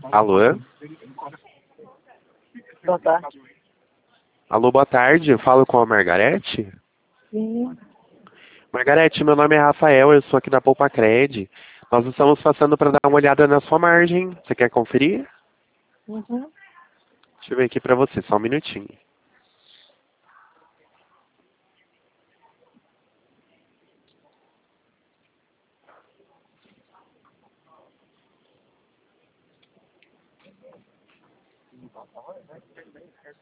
Alô? Boa tarde. Alô, boa tarde. Eu falo com a Margarete? Sim. Margarete, meu nome é Rafael, eu sou aqui da Poupa Cred. Nós estamos passando para dar uma olhada na sua margem. Você quer conferir? Uhum. Deixa eu ver aqui para você, só um minutinho.